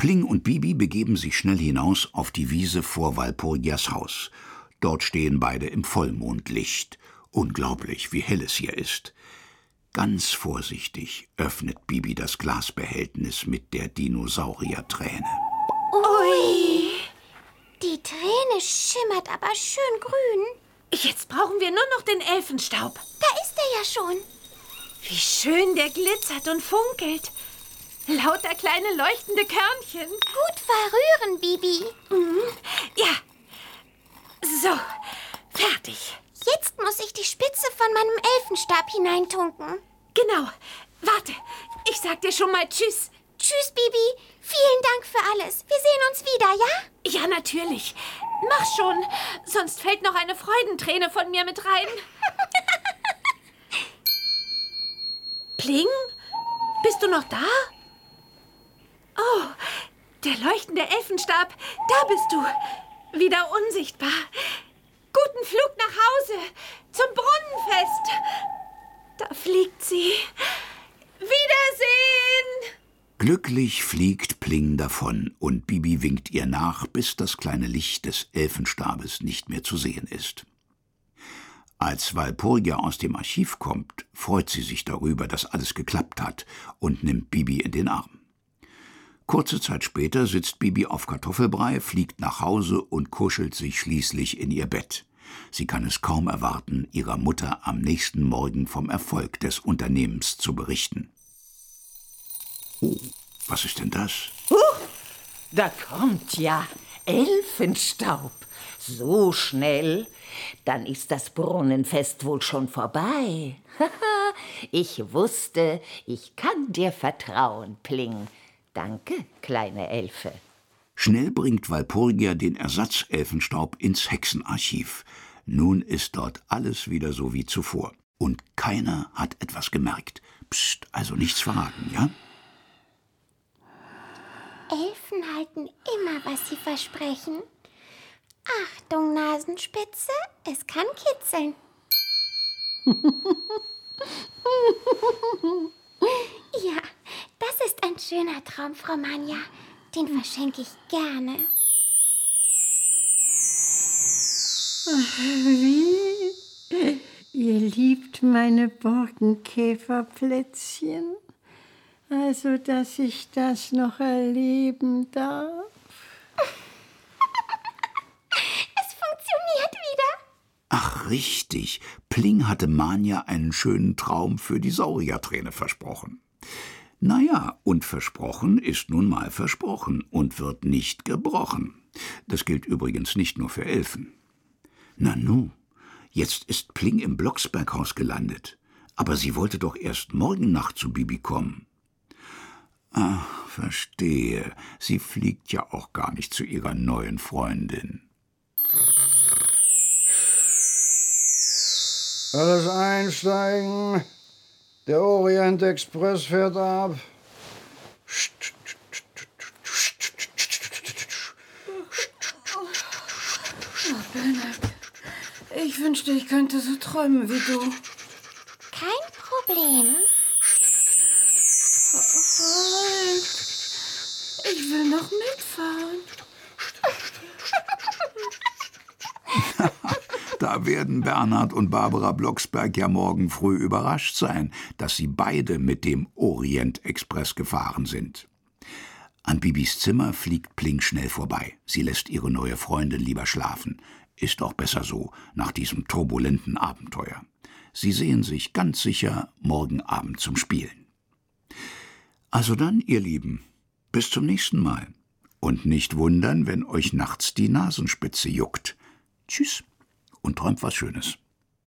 Pling und Bibi begeben sich schnell hinaus auf die Wiese vor Walpurgias Haus. Dort stehen beide im Vollmondlicht. Unglaublich, wie hell es hier ist. Ganz vorsichtig öffnet Bibi das Glasbehältnis mit der Dinosaurierträne. Ui! Die Träne schimmert aber schön grün. Jetzt brauchen wir nur noch den Elfenstaub. Da ist er ja schon. Wie schön der glitzert und funkelt. Lauter kleine leuchtende Körnchen. Gut verrühren, Bibi. Ja. So, fertig. Jetzt muss ich die Spitze von meinem Elfenstab hineintunken. Genau. Warte, ich sag dir schon mal Tschüss. Tschüss, Bibi. Vielen Dank für alles. Wir sehen uns wieder, ja? Ja, natürlich. Mach schon, sonst fällt noch eine Freudenträne von mir mit rein. Pling? Bist du noch da? Oh, der leuchtende Elfenstab, da bist du. Wieder unsichtbar. Guten Flug nach Hause, zum Brunnenfest. Da fliegt sie. Wiedersehen! Glücklich fliegt Pling davon und Bibi winkt ihr nach, bis das kleine Licht des Elfenstabes nicht mehr zu sehen ist. Als Walpurgia aus dem Archiv kommt, freut sie sich darüber, dass alles geklappt hat und nimmt Bibi in den Arm. Kurze Zeit später sitzt Bibi auf Kartoffelbrei, fliegt nach Hause und kuschelt sich schließlich in ihr Bett. Sie kann es kaum erwarten, ihrer Mutter am nächsten Morgen vom Erfolg des Unternehmens zu berichten. Oh, was ist denn das? Da kommt ja Elfenstaub. So schnell. Dann ist das Brunnenfest wohl schon vorbei. Ich wusste, ich kann dir vertrauen, Pling. Danke, kleine Elfe. Schnell bringt Walpurgia den Ersatzelfenstaub ins Hexenarchiv. Nun ist dort alles wieder so wie zuvor. Und keiner hat etwas gemerkt. Psst, also nichts verraten, ja? Elfen halten immer, was sie versprechen. Achtung, Nasenspitze, es kann kitzeln. Ja, das ist ein schöner Traum, Frau Manja. Den verschenke ich gerne. Wie? Ihr liebt meine Borkenkäferplätzchen? Also, dass ich das noch erleben darf? Es funktioniert wieder. Ach, richtig. Pling hatte Manja einen schönen Traum für die Saurierträne versprochen. Naja, und versprochen ist nun mal versprochen und wird nicht gebrochen. Das gilt übrigens nicht nur für Elfen. Nanu, jetzt ist Pling im Blocksberghaus gelandet. Aber sie wollte doch erst morgen Nacht zu Bibi kommen. Ach, verstehe. Sie fliegt ja auch gar nicht zu ihrer neuen Freundin. Alles einsteigen. Der Orient Express fährt ab. Bernhard, ich wünschte, ich könnte so träumen wie du. Kein Problem. Halt. Ich will noch mitfahren. Da werden Bernhard und Barbara Blocksberg ja morgen früh überrascht sein, dass sie beide mit dem Orient-Express gefahren sind. An Bibis Zimmer fliegt Pling schnell vorbei. Sie lässt ihre neue Freundin lieber schlafen. Ist auch besser so, nach diesem turbulenten Abenteuer. Sie sehen sich ganz sicher morgen Abend zum Spielen. Also dann, ihr Lieben, bis zum nächsten Mal. Und nicht wundern, wenn euch nachts die Nasenspitze juckt. Tschüss und träumt was Schönes.